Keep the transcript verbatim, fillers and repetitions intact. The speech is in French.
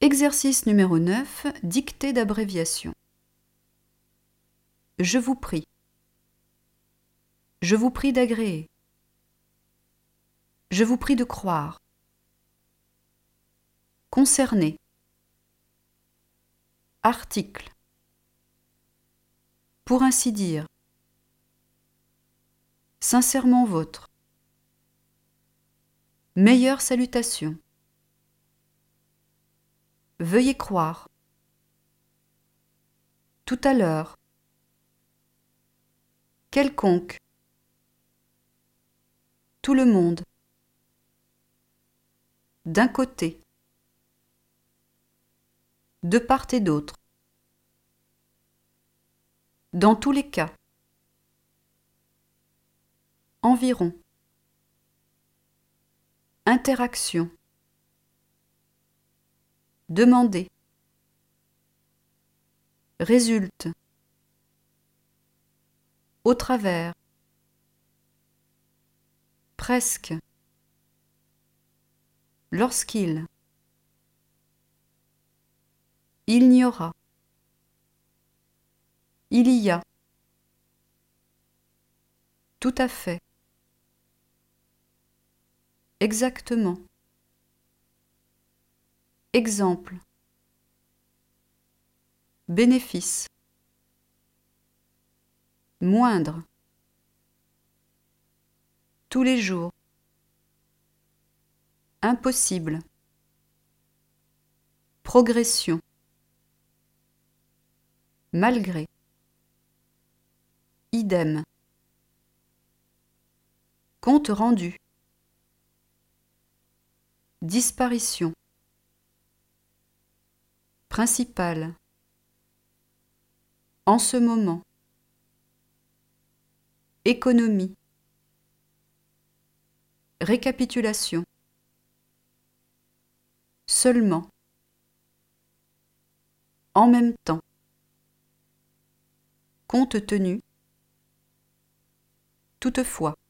Exercice numéro neuf, dictée d'abréviation. Je vous prie. Je vous prie d'agréer. Je vous prie de croire. Concerné. Article. Pour ainsi dire. Sincèrement vôtre. Meilleure salutation. Veuillez croire. Tout à l'heure. Quelconque. Tout le monde. D'un côté. De part et d'autre. Dans tous les cas. Environ. Interaction. Demander. Résulte. Au travers. Presque. Lorsqu'il. Il n'y aura. Il y a. Tout à fait. Exactement. Exemple. Bénéfice. Moindre. Tous les jours. Impossible. Progression. Malgré. Idem. Compte rendu. Disparition. Principal. En ce moment. Économie. Récapitulation. Seulement. En même temps. Compte tenu. Toutefois.